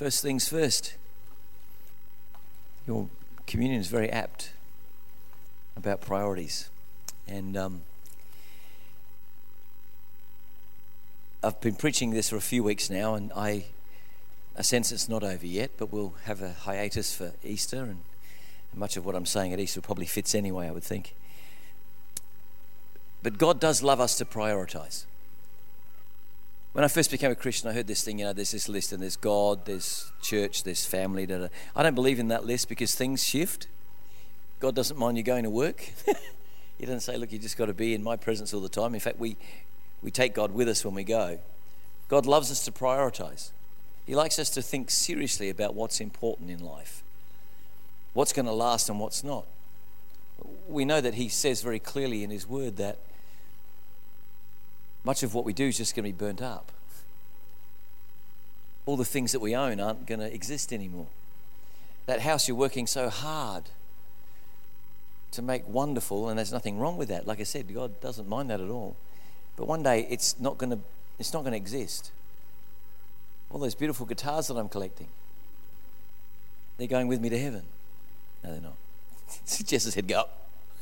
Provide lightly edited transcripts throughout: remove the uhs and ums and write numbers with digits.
First things first. Your communion is very apt about priorities. And I've been preaching this for a few weeks now, and I sense it's not over yet, but we'll have a hiatus for Easter, and much of what I'm saying at Easter probably fits anyway, I would think. But God does love us to prioritize. When I first became a Christian, I heard this thing, there's this list, and there's God, there's church, there's family. I don't believe in that list because things shift. God doesn't mind you going to work. He doesn't say, look, you just got to be in my presence all the time. In fact, we take God with us when we go. God loves us to prioritize. He likes us to think seriously about what's important in life, what's going to last and what's not. We know that he says very clearly in his word that much of what we do is just going to be burnt up. All the things that we own aren't going to exist anymore. That house you're working so hard to make wonderful, and there's nothing wrong with that. Like I said, God doesn't mind that at all. But one day it's not going to exist. All those beautiful guitars that I'm collecting, they're going with me to heaven. No, they're not. Jess's head go up.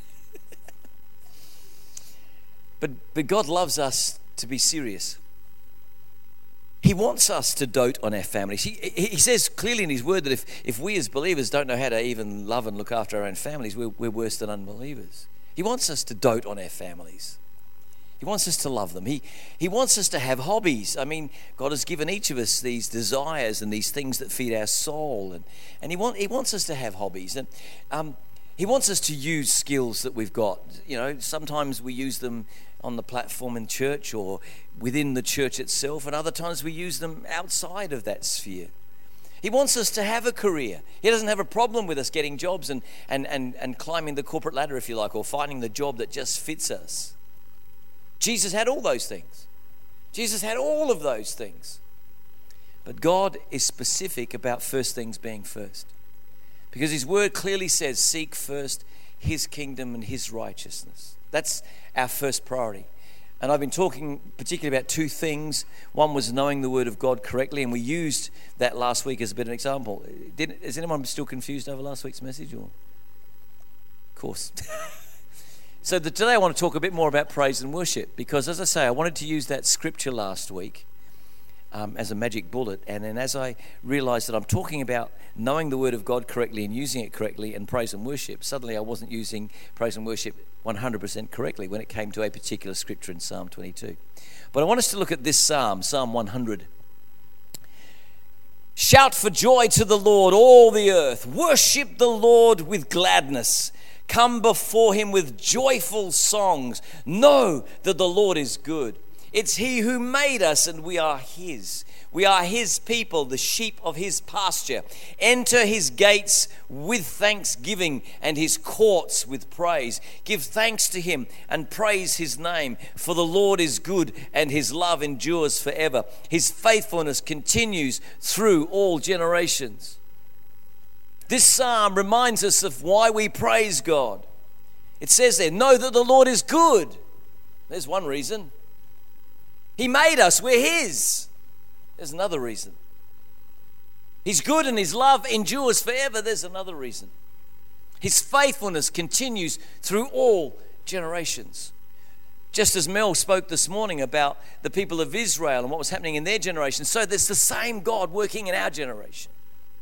But God loves us to be serious. He wants us to dote on our families. He says clearly in his word that if we as believers don't know how to even love and look after our own families, we're worse than unbelievers. He wants us to dote on our families. He wants us to love them. He wants us to have hobbies. I mean, God has given each of us these desires and these things that feed our soul. And he wants us to have hobbies. And he wants us to use skills that we've got. Sometimes we use them on the platform in church or within the church itself, and other times we use them outside of that sphere. He wants us to have a career. He doesn't have a problem with us getting jobs and climbing the corporate ladder, if you like, or finding the job that just fits us. Jesus had all those things. Jesus had all of those things. But God is specific about first things being first. Because his word clearly says, seek first his kingdom and his righteousness. That's our first priority. And I've been talking particularly about two things. One was knowing the word of God correctly, and we used that last week as a bit of an example. Is anyone still confused over last week's message? Or? Of course. So today I want to talk a bit more about praise and worship, because as I say, I wanted to use that scripture last week as a magic bullet, and then as I realized that I'm talking about knowing the word of God correctly and using it correctly and praise and worship, suddenly I wasn't using praise and worship 100% correctly when it came to a particular scripture in Psalm 22. But I want us to look at this Psalm 100. Shout for joy to the Lord, all the earth. Worship the Lord with gladness. Come before him with joyful songs. Know that the Lord is good. It's he who made us, and we are his. We are his people, the sheep of his pasture. Enter his gates with thanksgiving and his courts with praise. Give thanks to him and praise his name, for the Lord is good and his love endures forever. His faithfulness continues through all generations. This psalm reminds us of why we praise God. It says there, know that the Lord is good. There's one reason. He made us, we're his. There's another reason. He's good and his love endures forever. There's another reason. His faithfulness continues through all generations. Just as Mel spoke this morning about the people of Israel and what was happening in their generation, so there's the same God working in our generation.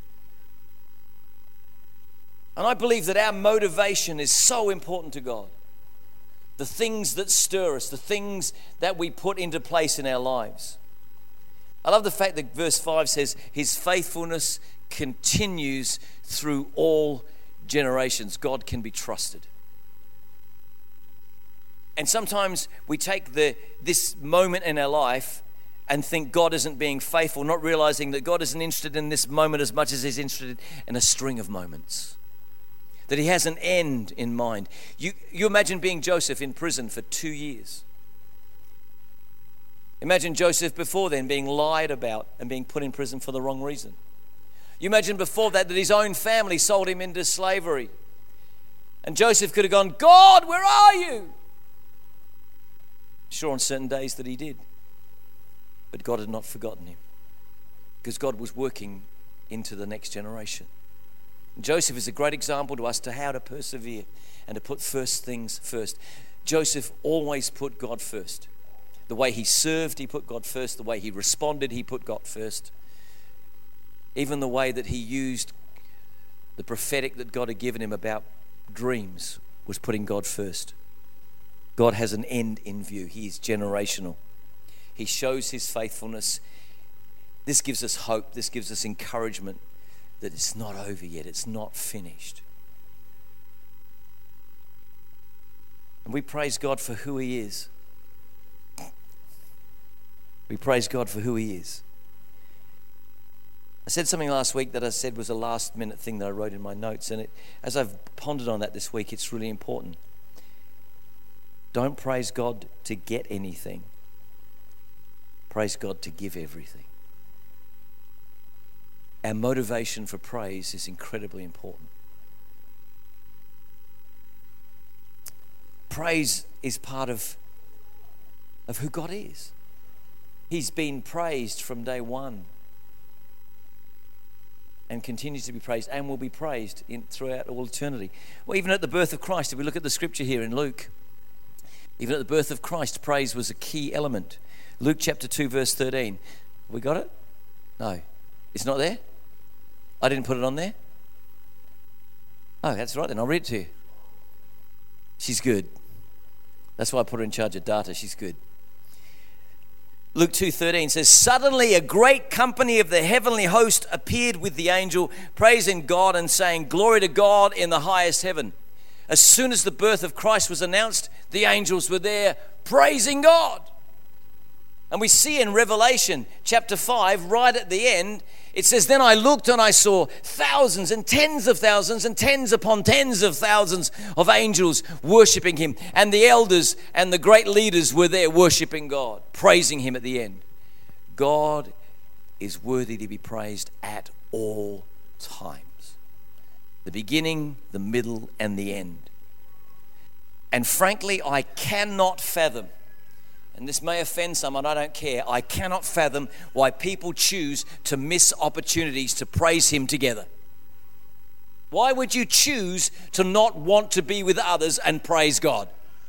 And I believe that our motivation is so important to God. The things that stir us, the things that we put into place in our lives. I love the fact that verse 5 says, his faithfulness continues through all generations. God can be trusted. And sometimes we take this moment in our life and think God isn't being faithful, not realizing that God isn't interested in this moment as much as he's interested in a string of moments. That he has an end in mind. You imagine being Joseph in prison for 2 years. Imagine Joseph before then being lied about and being put in prison for the wrong reason. You imagine before that his own family sold him into slavery. And Joseph could have gone, God, where are you? Sure, on certain days that he did. But God had not forgotten him. Because God was working into the next generation. Joseph is a great example to us to how to persevere and to put first things first. Joseph always put God first. The way he served, he put God first. The way he responded, he put God first. Even the way that he used the prophetic that God had given him about dreams was putting God first. God has an end in view. He is generational. He shows his faithfulness. This gives us hope. This gives us encouragement that it's not over yet. It's not finished. And we praise God for who he is. We praise God for who he is. I said something last week that I said was a last minute thing that I wrote in my notes, and as I've pondered on that this week, it's really important. Don't praise God to get anything. Praise God to give everything. Our motivation for praise is incredibly important. Praise is part of who God is. He's been praised from day one and continues to be praised and will be praised throughout all eternity. Well, even at the birth of Christ, if we look at the scripture here in Luke, even at the birth of Christ, praise was a key element. Luke chapter 2, verse 13. We got it? No. It's not there? I didn't put it on there? Oh, that's right then. I'll read it to you. She's good. That's why I put her in charge of data. She's good. Luke 2:13 says, "Suddenly a great company of the heavenly host appeared with the angel, praising God and saying, 'Glory to God in the highest heaven.'" As soon as the birth of Christ was announced, the angels were there praising God. And we see in Revelation chapter 5, right at the end, it says, "Then I looked and I saw thousands and tens of thousands and tens upon tens of thousands of angels worshiping him. And the elders and the great leaders were there worshiping God, praising him at the end." God is worthy to be praised at all times. The beginning, the middle, and the end. And frankly, I cannot fathom, and this may offend someone, I don't care, I cannot fathom why people choose to miss opportunities to praise him together. Why would you choose to not want to be with others and praise God?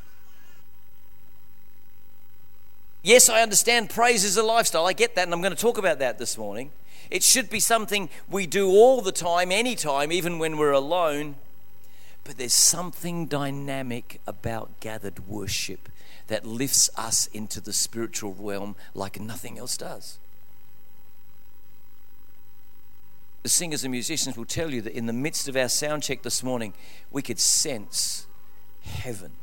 Yes, I understand praise is a lifestyle. I get that, and I'm going to talk about that this morning. It should be something we do all the time, anytime, even when we're alone. But there's something dynamic about gathered worship that lifts us into the spiritual realm like nothing else does. The singers and musicians will tell you that in the midst of our sound check this morning, we could sense heaven.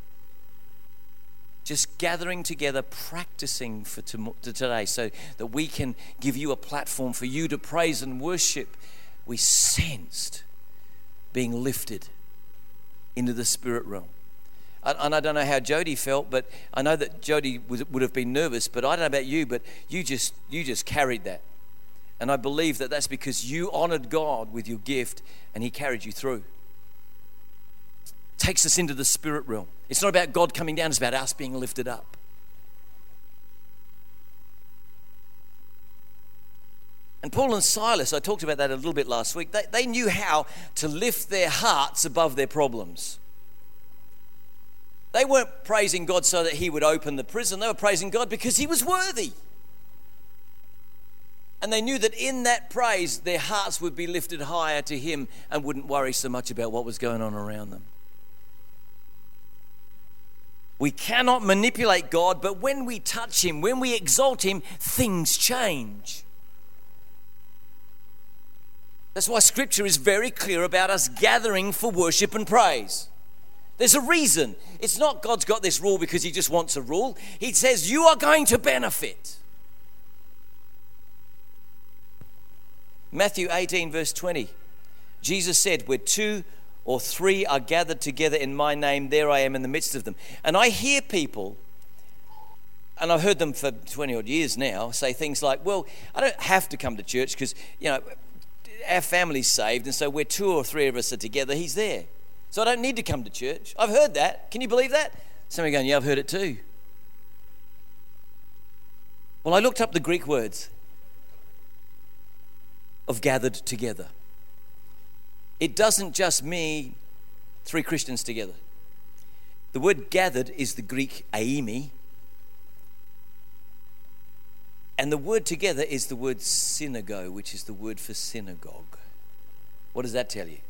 Just gathering together, practicing for today so that we can give you a platform for you to praise and worship. We sensed being lifted into the spirit realm. And I don't know how Jody felt, but I know that Jody would have been nervous, but I don't know about you, but you just carried that. And I believe that that's because you honored God with your gift and he carried you through. Takes us into the spirit realm. It's not about God coming down, it's about us being lifted up. And Paul and Silas, I talked about that a little bit last week, they knew how to lift their hearts above their problems. They weren't praising God so that he would open the prison. They were praising God because he was worthy. And they knew that in that praise, their hearts would be lifted higher to him and wouldn't worry so much about what was going on around them. We cannot manipulate God, but when we touch him, when we exalt him, things change. That's why Scripture is very clear about us gathering for worship and praise. There's a reason. It's not God's got this rule because he just wants a rule. He says you are going to benefit. Matthew 18 verse 20. Jesus said, "Where 2 or 3 are gathered together in my name, there I am in the midst of them." And I hear people, and I've heard them for 20 odd years now, say things like, "Well, I don't have to come to church because, our family's saved, and so where 2 or 3 of us are together, he's there. So I don't need to come to church." I've heard that. Can you believe that? Some of you are going, "Yeah, I've heard it too." Well, I looked up the Greek words. of gathered together. It doesn't just mean 3 Christians together. The word gathered is the Greek aimi, and the word together is the word synagogue, which is the word for synagogue. What does that tell you?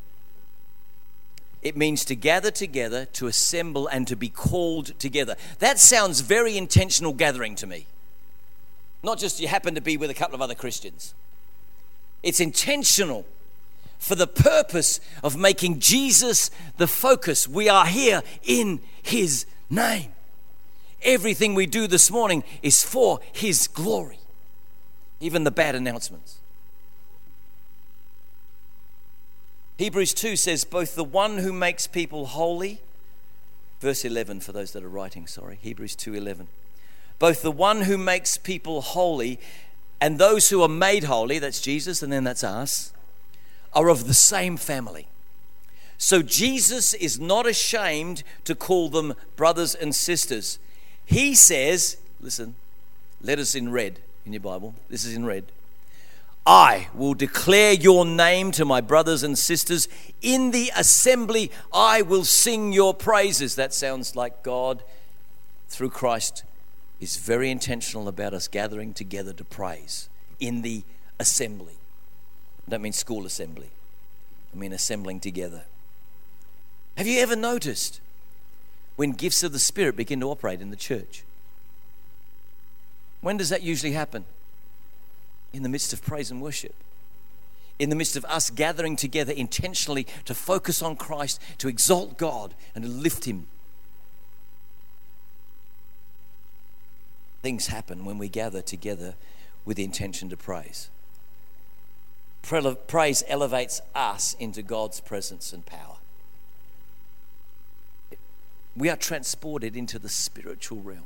It means to gather together, to assemble, and to be called together. That sounds very intentional gathering to me. Not just you happen to be with a couple of other Christians. It's intentional for the purpose of making Jesus the focus. We are here in His name. Everything we do this morning is for His glory. Even the bad announcements. Hebrews 2 says, both the one who makes people holy, verse 11 for those that are writing, Hebrews 2:11. Both the one who makes people holy and those who are made holy, that's Jesus and then that's us, are of the same family. So Jesus is not ashamed to call them brothers and sisters. He says, listen, letters in red in your Bible. This is in red. I will declare your name to my brothers and sisters. In the assembly, I will sing your praises. That sounds like God, through Christ, is very intentional about us gathering together to praise in the assembly. I don't mean school assembly. I mean assembling together. Have you ever noticed when gifts of the Spirit begin to operate in the church? When does that usually happen? In the midst of praise and worship. In the midst of us gathering together intentionally to focus on Christ, to exalt God and to lift Him. Things happen when we gather together with the intention to praise. Praise elevates us into God's presence and power. We are transported into the spiritual realm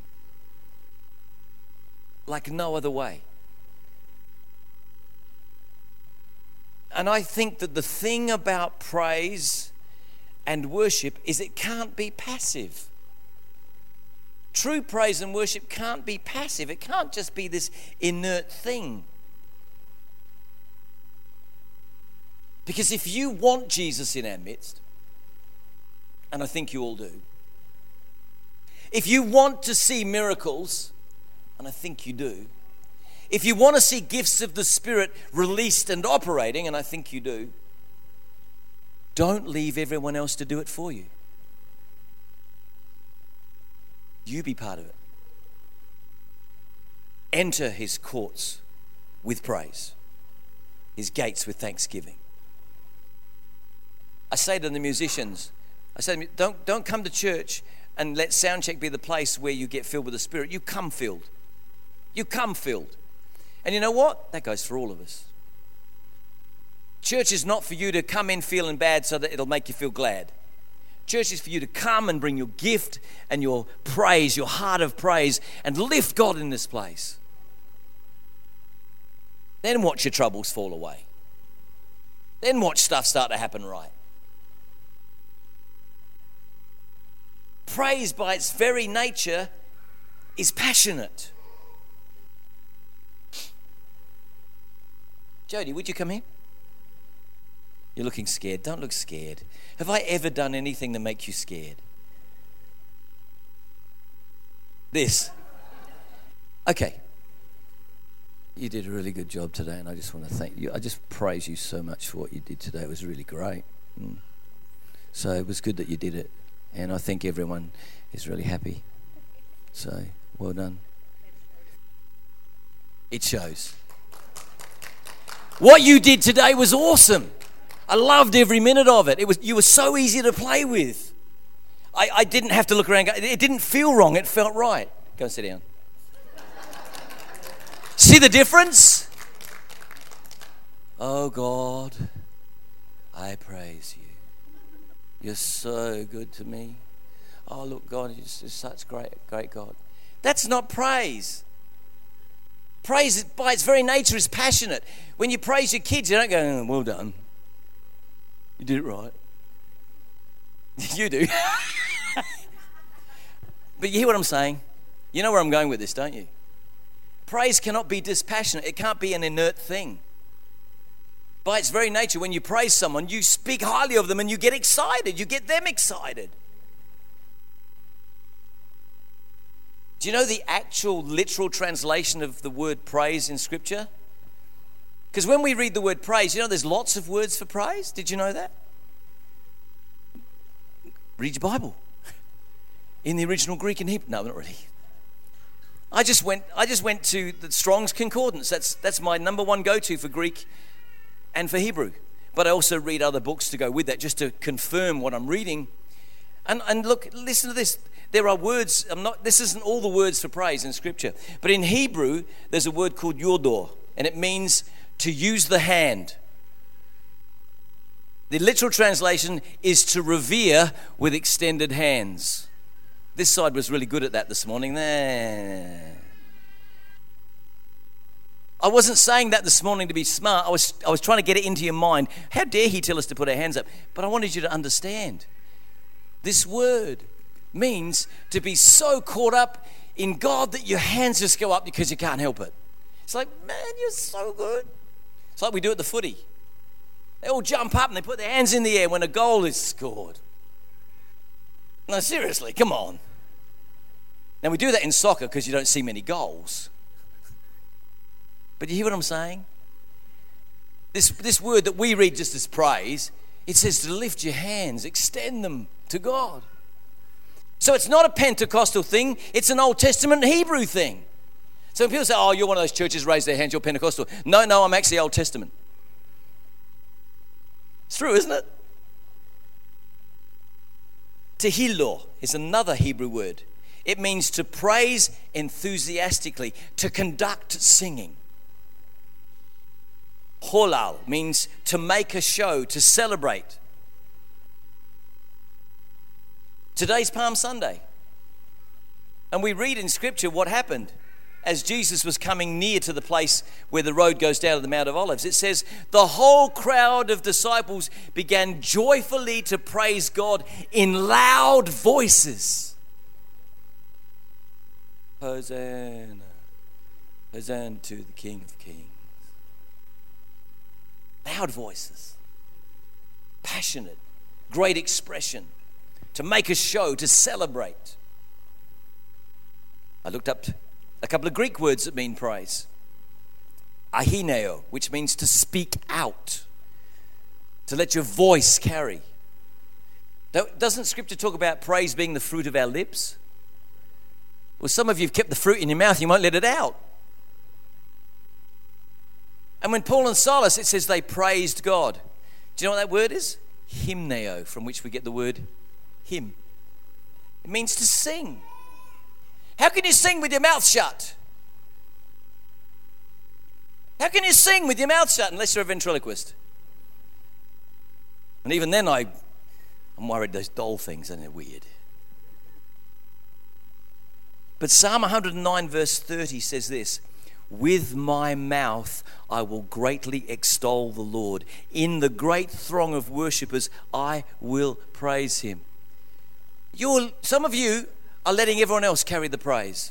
like no other way. And I think that the thing about praise and worship is it can't be passive. True praise and worship can't be passive. It can't just be this inert thing. Because if you want Jesus in our midst, and I think you all do, if you want to see miracles, and I think you do, if you want to see gifts of the Spirit released and operating, and I think you do, don't leave everyone else to do it for you. You be part of it. Enter His courts with praise, His gates with thanksgiving. I say to the musicians, don't come to church and let soundcheck be the place where you get filled with the Spirit. You come filled. You come filled. And you know what? That goes for all of us. Church is not for you to come in feeling bad so that it'll make you feel glad. Church is for you to come and bring your gift and your praise, your heart of praise, and lift God in this place. Then watch your troubles fall away. Then watch stuff start to happen right. Praise by its very nature is passionate. Jody, would you come here? You're looking scared. Don't look scared. Have I ever done anything to make you scared? This. Okay. You did a really good job today, and I just want to thank you. I just praise you so much for what you did today. It was really great. So it was good that you did it, and I think everyone is really happy. So, well done. It shows. What you did today was awesome. I loved every minute of it. You were so easy to play with. I didn't have to look around. It didn't feel wrong. It felt right. Go and sit down. See the difference? Oh God, I praise you. You're so good to me. Oh look, God, you're just such great God. That's not praise. Praise, by its very nature, is passionate. When you praise your kids, you don't go, oh, well done. You did it right. You do. But you hear what I'm saying? You know where I'm going with this, don't you? Praise cannot be dispassionate. It can't be an inert thing. By its very nature, when you praise someone, you speak highly of them and you get excited. You get them excited. Do you know the actual literal translation of the word praise in Scripture? Because when we read the word praise, you know there's lots of words for praise. Did you know that? Read your Bible. In the original Greek and Hebrew. No, not really. I just went to the Strong's Concordance. That's my number one go-to for Greek and for Hebrew. But I also read other books to go with that, just to confirm what I'm reading. And look, listen to this. There are words, this isn't all the words for praise in Scripture. But in Hebrew, there's a word called yodor, and it means to use the hand. The literal translation is to revere with extended hands. This side was really good at that this morning. I wasn't saying that this morning to be smart. I was trying to get it into your mind. How dare he tell us to put our hands up? But I wanted you to understand. This word means to be so caught up in God that your hands just go up because you can't help it. It's like, man, you're so good. It's like we do at the footy. They all jump up and they put their hands in the air when a goal is scored. No, seriously, come on. Now, we do that in soccer because you don't see many goals. But you hear what I'm saying? This word that we read just as praise, it says to lift your hands, extend them to God. So it's not a Pentecostal thing, it's an Old Testament Hebrew thing. So when people say, oh, you're one of those churches, raise their hands, you're Pentecostal. No, I'm actually Old Testament. It's true, isn't it? Tehillah is another Hebrew word. It means to praise enthusiastically, to conduct singing. Holal means to make a show, to celebrate. Today's Palm Sunday. And we read in Scripture what happened as Jesus was coming near to the place where the road goes down to the Mount of Olives. It says, the whole crowd of disciples began joyfully to praise God in loud voices. Hosanna, Hosanna to the King of Kings. Loud voices, passionate, great expression, to make a show, to celebrate. I looked up a couple of Greek words that mean praise. Ahineo, which means to speak out, to let your voice carry. Doesn't Scripture talk about praise being the fruit of our lips? Well, some of you have kept the fruit in your mouth, you won't let it out. And when Paul and Silas, it says they praised God. Do you know what that word is? Hymneo, from which we get the word hymn. It means to sing. How can you sing with your mouth shut? How can you sing with your mouth shut unless you're a ventriloquist? And even then I'm worried those doll things, and they're weird. But Psalm 109 verse 30 says this, with my mouth I will greatly extol the Lord. In the great throng of worshippers I will praise him. Some of you are letting everyone else carry the praise.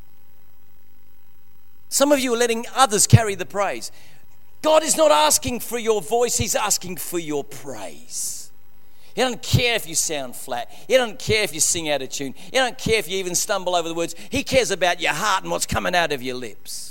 Some of you are letting others carry the praise. God is not asking for your voice, he's asking for your praise. He doesn't care if you sound flat. He doesn't care if you sing out of tune. He doesn't care if you even stumble over the words. He cares about your heart and what's coming out of your lips.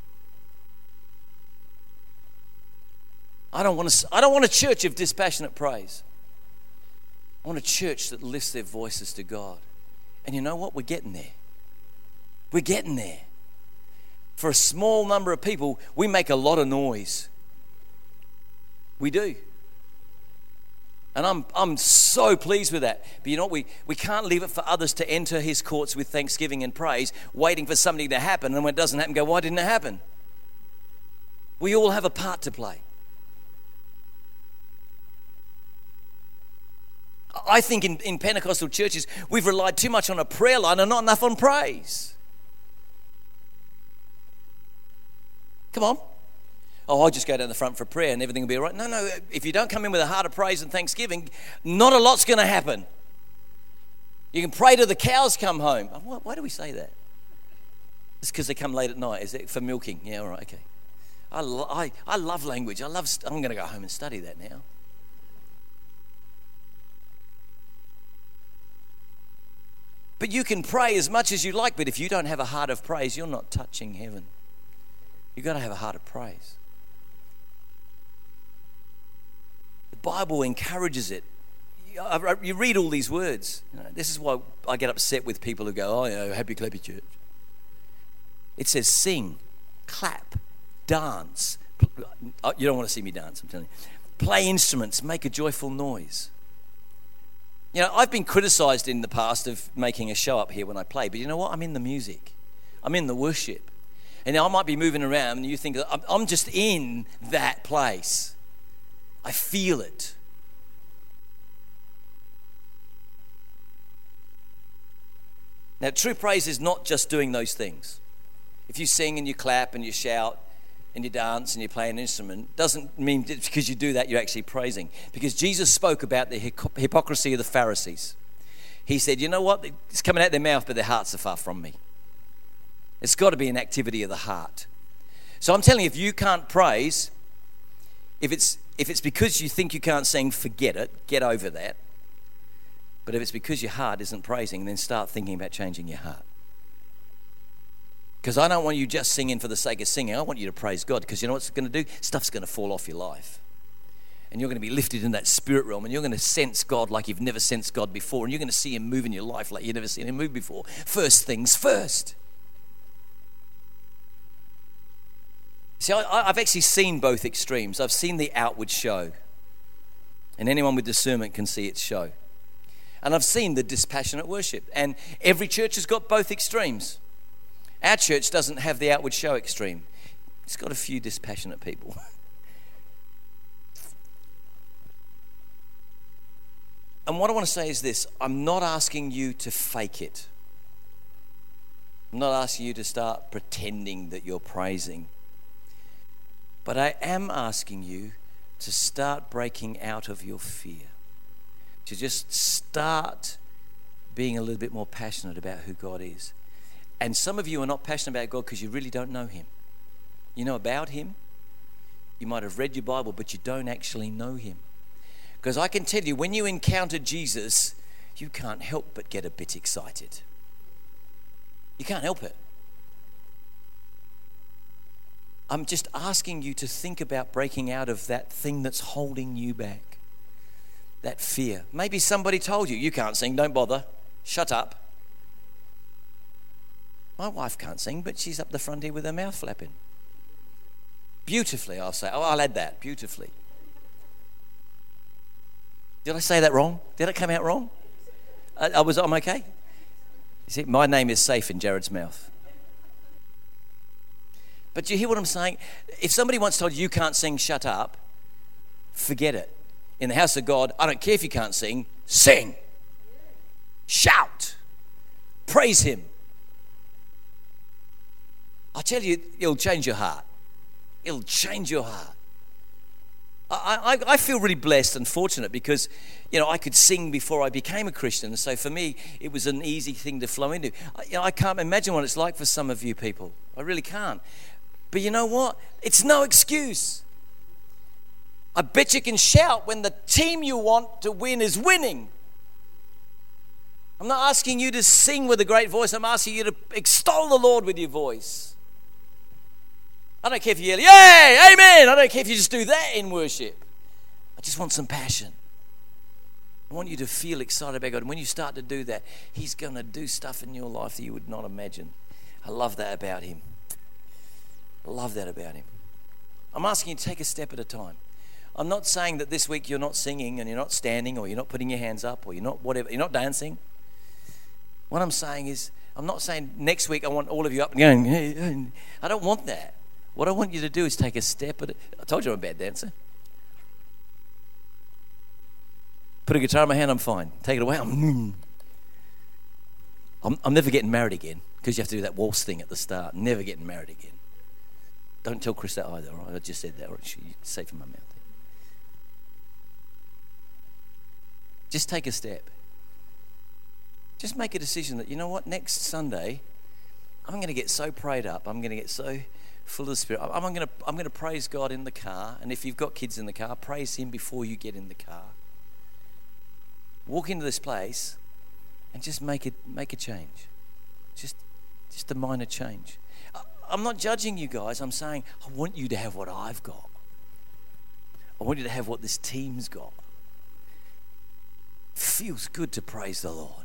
I don't want a church of dispassionate praise. I want a church that lifts their voices to God. And you know what? We're getting there. We're getting there. For a small number of people, we make a lot of noise. We do. And I'm so pleased with that. But you know what? We can't leave it for others to enter his courts with thanksgiving and praise, waiting for something to happen. And when it doesn't happen, go, why didn't it happen? We all have a part to play. I think in Pentecostal churches, we've relied too much on a prayer line and not enough on praise. Come on. Oh, I'll just go down the front for prayer and everything will be all right. No. If you don't come in with a heart of praise and thanksgiving, not a lot's going to happen. You can pray till the cows come home. Why do we say that? It's because they come late at night. Is it for milking? Yeah, all right, okay. I love language. I'm going to go home and study that now. But you can pray as much as you like, but if you don't have a heart of praise, you're not touching heaven. You've got to have a heart of praise. The Bible encourages it. You read all these words. This is why I get upset with people who go, happy clappy church. It says sing, clap, dance. You don't want to see me dance, I'm telling you. Play instruments, make a joyful noise. I've been criticised in the past of making a show up here when I play, but you know what? I'm in the music. I'm in the worship. And now I might be moving around and you think I'm just in that place. I feel it. Now, true praise is not just doing those things. If you sing and you clap and you shout and you dance and you play an instrument, doesn't mean that because you do that you're actually praising. Because Jesus spoke about the hypocrisy of the Pharisees. He said, you know what? It's coming out their mouth, but their hearts are far from me. It's got to be an activity of the heart. So I'm telling you, if you can't praise, if it's because you think you can't sing, forget it. Get over that. But if it's because your heart isn't praising, then start thinking about changing your heart. Because I don't want you just singing for the sake of singing. I want you to praise God, because you know what's going to do? Stuff's going to fall off your life. And you're going to be lifted in that spirit realm, and you're going to sense God like you've never sensed God before, and you're going to see him move in your life like you've never seen him move before. First things first. See, I've actually seen both extremes. I've seen the outward show, and anyone with discernment can see its show. And I've seen the dispassionate worship, and every church has got both extremes. Our church doesn't have the outward show extreme. It's got a few dispassionate people. And what I want to say is this: I'm not asking you to fake it. I'm not asking you to start pretending that you're praising. But I am asking you to start breaking out of your fear. To just start being a little bit more passionate about who God is. And some of you are not passionate about God because you really don't know him. You know about him. You might have read your Bible, but you don't actually know him. Because I can tell you, when you encounter Jesus, you can't help but get a bit excited. You can't help it. I'm just asking you to think about breaking out of that thing that's holding you back. That fear. Maybe somebody told you can't sing, don't bother. Shut up. My wife can't sing, but she's up the front here with her mouth flapping. Beautifully, I'll say. I'll add that. Beautifully. Did I say that wrong? Did it come out wrong? I'm okay? You see, my name is safe in Jared's mouth. But you hear what I'm saying? If somebody once told you can't sing, shut up, forget it. In the house of God, I don't care if you can't sing, sing. Shout. Praise him. I'll tell you, it'll change your heart. It'll change your heart. I feel really blessed and fortunate because, I could sing before I became a Christian. So for me, it was an easy thing to flow into. I can't imagine what it's like for some of you people. I really can't. But you know what? It's no excuse. I bet you can shout when the team you want to win is winning. I'm not asking you to sing with a great voice. I'm asking you to extol the Lord with your voice. I don't care if you yell, yay, amen. I don't care if you just do that in worship. I just want some passion. I want you to feel excited about God. And when you start to do that, he's going to do stuff in your life that you would not imagine. I love that about him. I love that about him. I'm asking you to take a step at a time. I'm not saying that this week you're not singing and you're not standing or you're not putting your hands up or you're not whatever, you're not dancing. What I'm saying is, I'm not saying next week I want all of you up and going, hey. I don't want that. What I want you to do is take a step at it. I told you I'm a bad dancer. Put a guitar in my hand, I'm fine. Take it away, I'm never getting married again because you have to do that waltz thing at the start. Never getting married again. Don't tell Chris that either, all right? I just said that, all right? Safe in my mouth. Just take a step. Just make a decision that, you know what, next Sunday, I'm going to get so prayed up. I'm going to get so full of the Spirit. I'm going to praise God in the car. And if you've got kids in the car, praise Him before you get in the car. Walk into this place and just make a change. Just a minor change. I'm not judging you guys. I'm saying I want you to have what I've got. I want you to have what this team's got. It feels good to praise the Lord.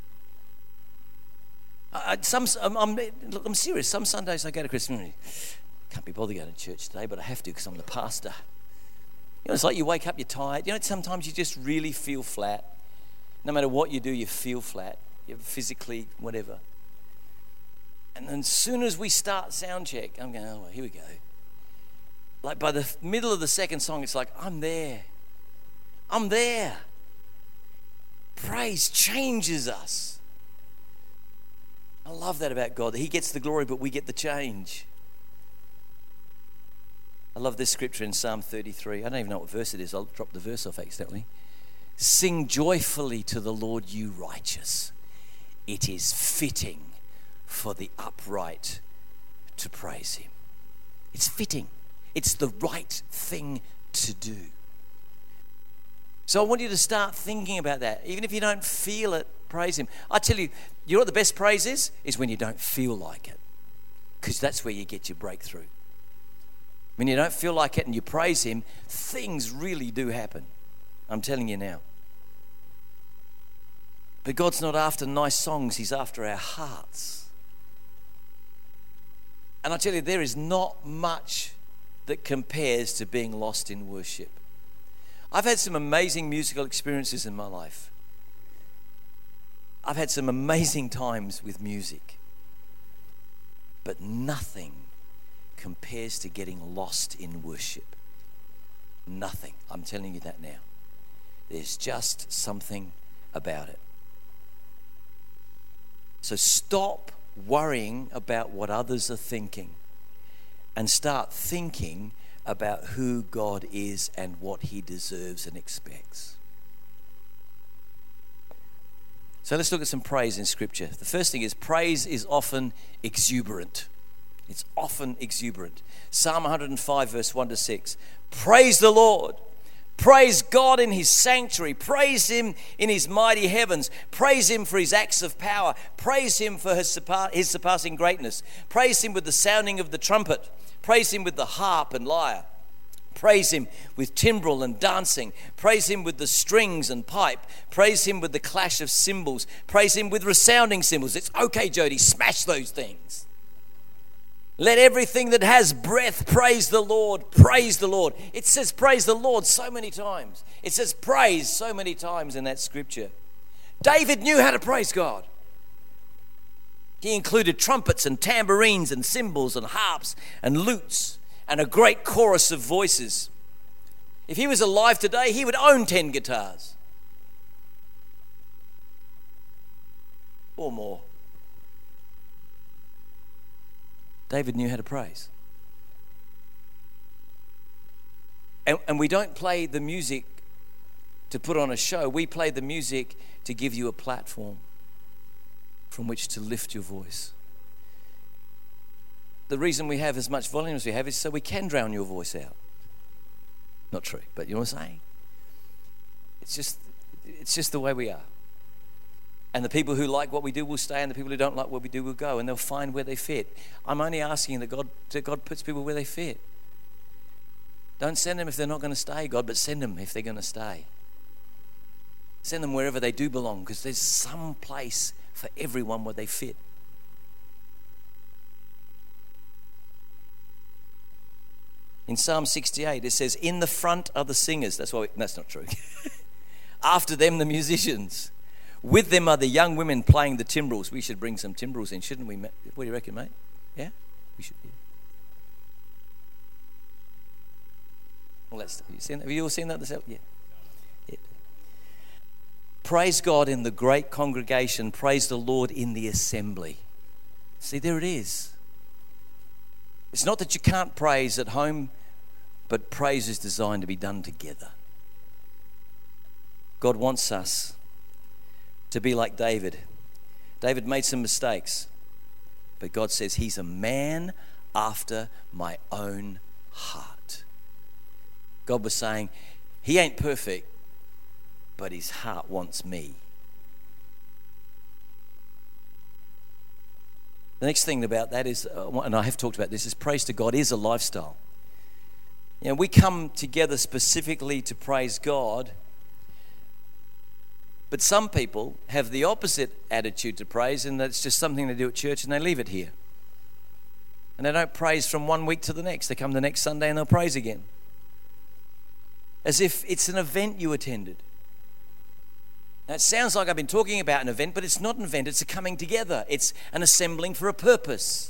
I'm serious. Some Sundays I go to Christmas meeting. Can't be bothered going to church today, but I have to because I'm the pastor. You know, it's like you wake up, you're tired. You know, sometimes you just really feel flat. No matter what you do, you feel flat. You're physically, whatever. And then as soon as we start sound check, I'm going, oh, well, here we go. Like by the middle of the second song, it's like, I'm there. I'm there. Praise changes us. I love that about God, that He gets the glory, but we get the change. I love this scripture in Psalm 33. I don't even know what verse it is. I'll drop the verse off accidentally. Sing joyfully to the Lord, you righteous. It is fitting for the upright to praise Him. It's fitting. It's the right thing to do. So I want you to start thinking about that. Even if you don't feel it, praise Him. I tell you, you know what the best praise is? Is when you don't feel like it. Because that's where you get your breakthrough. When you don't feel like it and you praise Him, things really do happen. I'm telling you now. But God's not after nice songs. He's after our hearts. And I tell you, there is not much that compares to being lost in worship. I've had some amazing musical experiences in my life. I've had some amazing times with music. But nothing compares to getting lost in worship. Nothing. I'm telling you that now. There's just something about it. So stop worrying about what others are thinking and start thinking about who God is and what He deserves and expects. So let's look at some praise in Scripture. The first thing is praise is often exuberant. It's often exuberant. Psalm 105 verse 1-6. Praise the Lord. Praise God in His sanctuary. Praise Him in His mighty heavens. Praise Him for His acts of power. Praise Him for His surpassing greatness. Praise Him with the sounding of the trumpet. Praise Him with the harp and lyre. Praise Him with timbrel and dancing. Praise Him with the strings and pipe. Praise Him with the clash of cymbals. Praise Him with resounding cymbals. It's okay, Jody, smash those things. Let everything that has breath praise the Lord. Praise the Lord. It says praise the Lord so many times. It says praise so many times in that scripture. David knew how to praise God. He included trumpets and tambourines and cymbals and harps and lutes and a great chorus of voices. If he was alive today, he would own 10 guitars. Or more. David knew how to praise. And we don't play the music to put on a show. We play the music to give you a platform from which to lift your voice. The reason we have as much volume as we have is so we can drown your voice out. Not true, but you know what I'm saying? It's just the way we are. And the people who like what we do will stay, and the people who don't like what we do will go, and they'll find where they fit. I'm only asking that God puts people where they fit. Don't send them if they're not going to stay, God, but send them if they're going to stay. Send them wherever they do belong, because there's some place for everyone where they fit. In Psalm 68, it says, in the front are the singers. That's not true. After them, the musicians. With them are the young women playing the timbrels. We should bring some timbrels in, shouldn't we? What do you reckon, mate? Yeah? We should. Yeah. Well, have you all seen that? Yeah. Praise God in the great congregation. Praise the Lord in the assembly. See, there it is. It's not that you can't praise at home, but praise is designed to be done together. God wants us to be like David. David made some mistakes, but God says he's a man after my own heart. God was saying, he ain't perfect, but his heart wants me. The next thing about that is, and I have talked about this, is praise to God is a lifestyle. You know, we come together specifically to praise God, but some people have the opposite attitude to praise, and that's just something they do at church and they leave it here. And they don't praise from one week to the next. They come the next Sunday and they'll praise again. As if it's an event you attended. Now, it sounds like I've been talking about an event, but it's not an event. It's a coming together. It's an assembling for a purpose.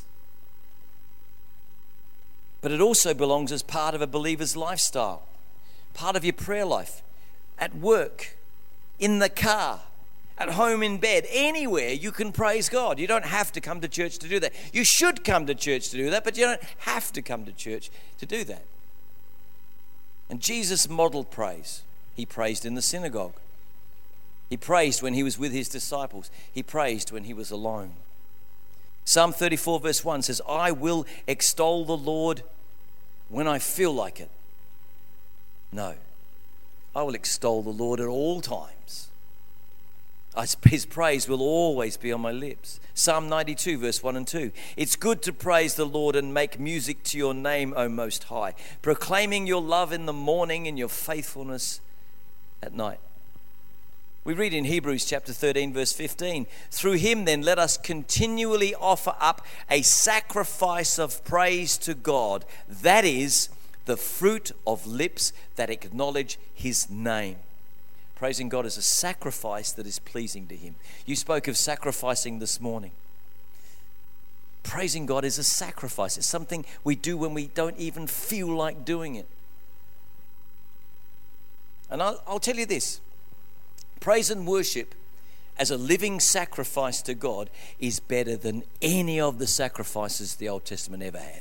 But it also belongs as part of a believer's lifestyle, part of your prayer life, at work, in the car, at home in bed, anywhere you can praise God. You don't have to come to church to do that. You should come to church to do that, but you don't have to come to church to do that. And Jesus modeled praise. He praised in the synagogue. He praised when he was with his disciples. He praised when he was alone. Psalm 34 verse 1 says, I will extol the Lord when I feel like it. No, I will extol the Lord at all times. His praise will always be on my lips. Psalm 92 verse 1 and 2. It's good to praise the Lord and make music to your name, O Most High, proclaiming your love in the morning and your faithfulness at night. We read in Hebrews chapter 13 verse 15, through him then let us continually offer up a sacrifice of praise to God, that is the fruit of lips that acknowledge his name. Praising God is a sacrifice that is pleasing to him. You spoke of sacrificing this morning. Praising God is a sacrifice. It's something we do when we don't even feel like doing it. And I'll tell you this. Praise and worship as a living sacrifice to God is better than any of the sacrifices the Old Testament ever had.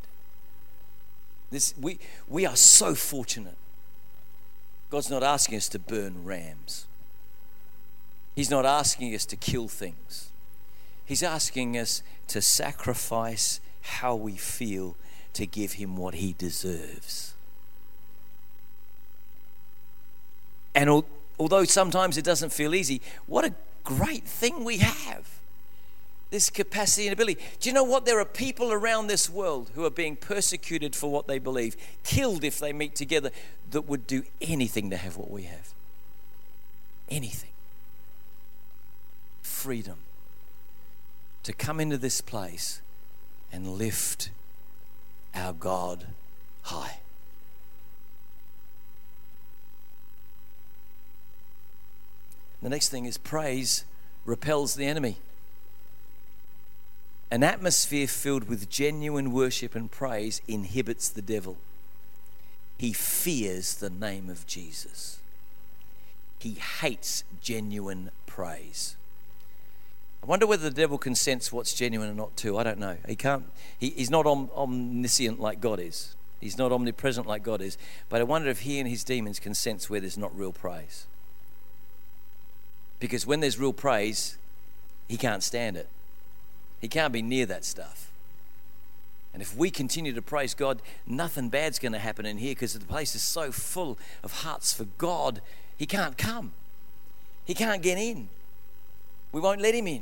We are so fortunate. God's not asking us to burn rams. He's not asking us to kill things. He's asking us to sacrifice how we feel to give him what he deserves. And although sometimes it doesn't feel easy, what a great thing we have. This capacity and ability. Do you know what? There are people around this world who are being persecuted for what they believe, killed if they meet together, that would do anything to have what we have. Anything. Freedom. To come into this place and lift our God high. The next thing is praise repels the enemy. An atmosphere filled with genuine worship and praise inhibits the devil. He fears the name of Jesus. He hates genuine praise. I wonder whether the devil can sense what's genuine and not too. I don't know. He can't. He's not omniscient like God is. He's not omnipresent like God is. But I wonder if he and his demons can sense where there's not real praise. Because when there's real praise, he can't stand it. He can't be near that stuff. And if we continue to praise God, nothing bad's going to happen in here because the place is so full of hearts for God. He can't come. He can't get in. We won't let him in.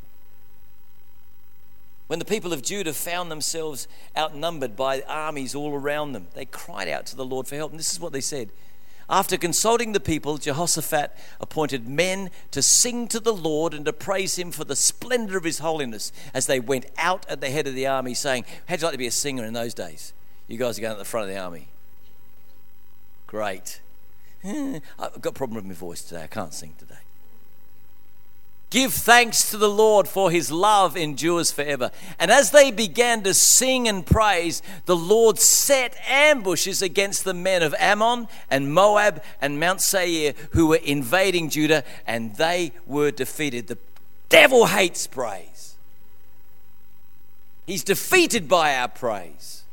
When the people of Judah found themselves outnumbered by armies all around them, they cried out to the Lord for help. And this is what they said. After consulting the people, Jehoshaphat appointed men to sing to the Lord and to praise him for the splendor of his holiness as they went out at the head of the army, saying, how'd you like to be a singer in those days? You guys are going at the front of the army. Great. I've got a problem with my voice today. I can't sing today. Give thanks to the Lord, for his love endures forever. And as they began to sing and praise, the Lord set ambushes against the men of Ammon and Moab and Mount Seir who were invading Judah, and they were defeated. The devil hates praise. He's defeated by our praise.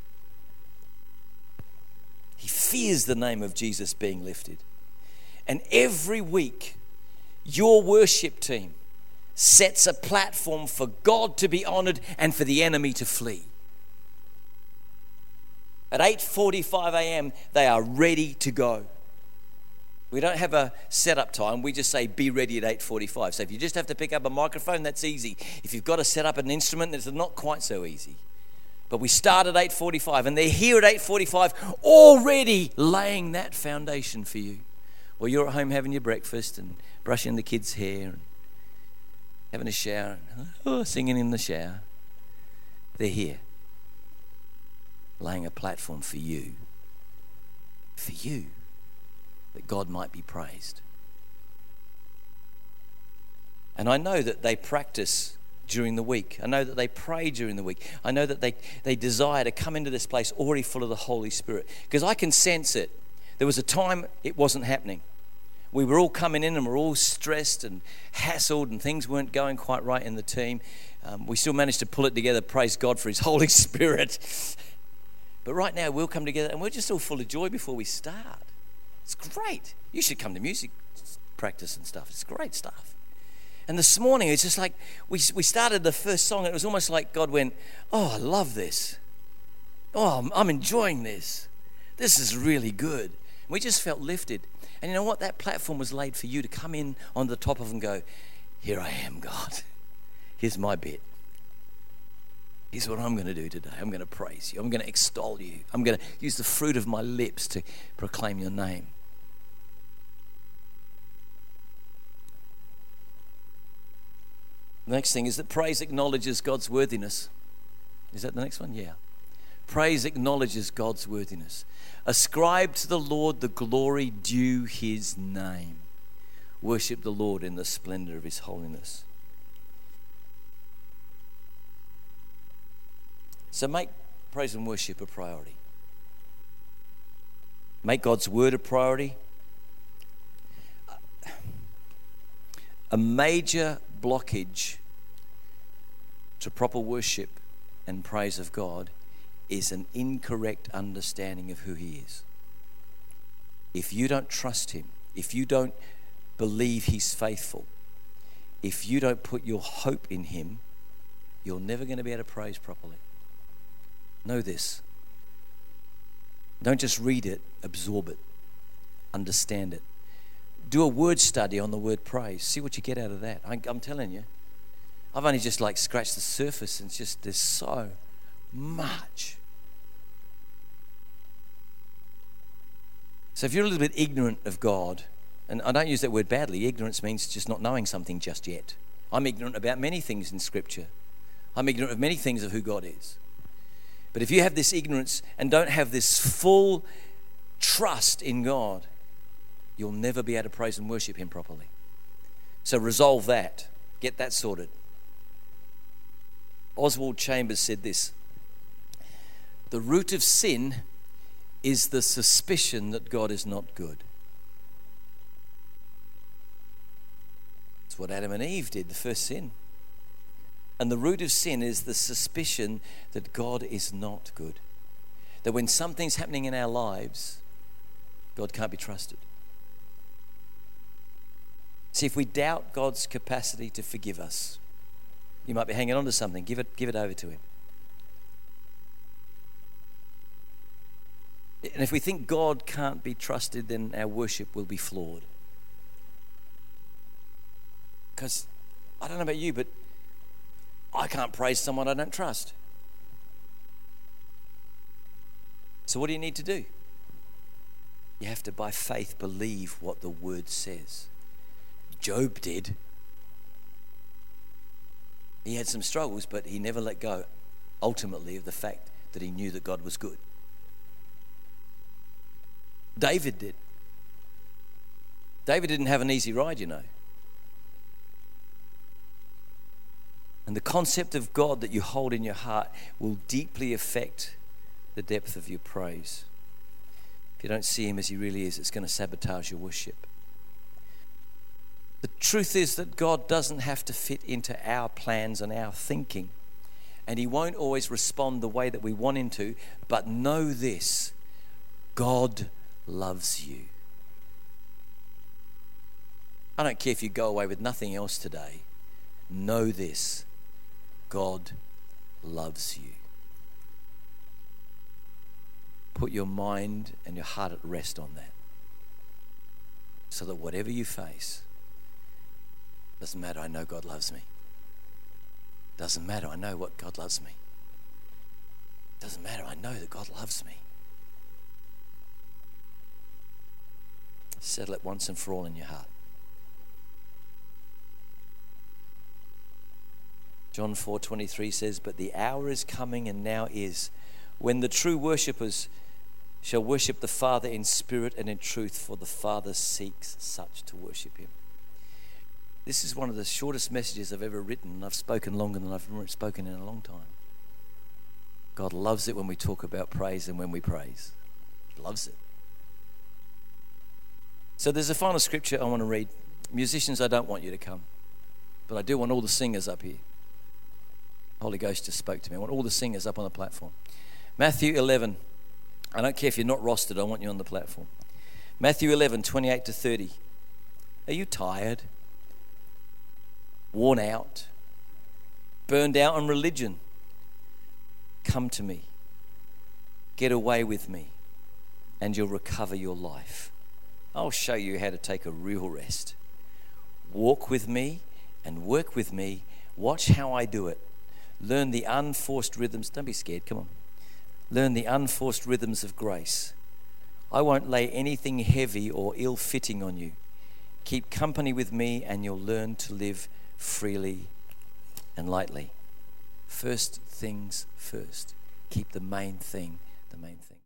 He fears the name of Jesus being lifted. And every week, your worship team sets a platform for God to be honored and for the enemy to flee. At 8:45 a.m., they are ready to go. We don't have a setup time. We just say, be ready at 8:45. So if you just have to pick up a microphone, that's easy. If you've got to set up an instrument, it's not quite so easy. But we start at 8:45, and they're here at 8:45 already laying that foundation for you. Well, you're at home having your breakfast and brushing the kids' hair and having a shower, and, singing in the shower. They're here, laying a platform for you, that God might be praised. And I know that they practice during the week. I know that they pray during the week. I know that they desire to come into this place already full of the Holy Spirit, because I can sense it. There was a time it wasn't happening. We were all coming in and we're all stressed and hassled, and things weren't going quite right in the team. We still managed to pull it together, praise God for His Holy Spirit. But right now we'll come together and we're just all full of joy before we start. It's great. You should come to music practice and stuff. It's great stuff. And this morning, it's just like we started the first song, and it was almost like God went, oh, I love this. Oh, I'm enjoying this. This is really good. And we just felt lifted. And you know what? That platform was laid for you to come in on the top of and go, here I am, God. Here's my bit. Here's what I'm going to do today. I'm going to praise you. I'm going to extol you. I'm going to use the fruit of my lips to proclaim your name. The next thing is that praise acknowledges God's worthiness. Is that the next one? Yeah. Praise acknowledges God's worthiness. Ascribe to the Lord the glory due His name. Worship the Lord in the splendor of His holiness. So make praise and worship a priority. Make God's word a priority. A major blockage to proper worship and praise of God is an incorrect understanding of who He is. If you don't trust Him, if you don't believe He's faithful, if you don't put your hope in Him, you're never going to be able to praise properly. Know this. Don't just read it, absorb it, understand it. Do a word study on the word praise. See what you get out of that. I'm telling you, I've only just scratched the surface, and it's just, there's so much. So if you're a little bit ignorant of God, and I don't use that word badly, ignorance means just not knowing something just yet. I'm ignorant about many things in Scripture. I'm ignorant of many things of who God is. But if you have this ignorance and don't have this full trust in God, you'll never be able to praise and worship Him properly. So resolve that. Get that sorted. Oswald Chambers said this: the root of sin is the suspicion that God is not good. That's what Adam and Eve did, the first sin. And the root of sin is the suspicion that God is not good. That when something's happening in our lives, God can't be trusted. See, if we doubt God's capacity to forgive us, you might be hanging on to something. Give it over to Him. And if we think God can't be trusted, then our worship will be flawed. Because I don't know about you, but I can't praise someone I don't trust. So what do you need to do? You have to, by faith, believe what the Word says. Job did. He had some struggles, but he never let go, ultimately, of the fact that he knew that God was good. David did. David didn't have an easy ride, you know. And the concept of God that you hold in your heart will deeply affect the depth of your praise. If you don't see Him as He really is, it's going to sabotage your worship. The truth is that God doesn't have to fit into our plans and our thinking. And He won't always respond the way that we want Him to. But know this: God loves you. I don't care if you go away with nothing else today. Know this: God loves you. put your mind and your heart at rest on that. So that whatever you face, doesn't matter, I know God loves me. Doesn't matter, I know what God loves me. Doesn't matter, I know that God loves me. Settle it once and for all in your heart. John 4:23 says, "But the hour is coming and now is, when the true worshippers shall worship the Father in spirit and in truth, for the Father seeks such to worship him." This is one of the shortest messages I've ever written, and I've spoken longer than I've spoken in a long time. God loves it when we talk about praise and when we praise. He loves it. So there's a final scripture I want to read. Musicians, I don't want you to come, but I do want all the singers up here. Holy Ghost just spoke to me. I want all the singers up on the platform. Matthew 11. I don't care if you're not rostered, I want you on the platform. Matthew 11, 28 to 30. Are you tired? Worn out? Burned out on religion? Come to me. Get away with me, and you'll recover your life. I'll show you how to take a real rest. Walk with me and work with me. Watch how I do it. Learn the unforced rhythms. Don't be scared, come on. Learn the unforced rhythms of grace. I won't lay anything heavy or ill-fitting on you. Keep company with me and you'll learn to live freely and lightly. First things first. Keep the main thing the main thing.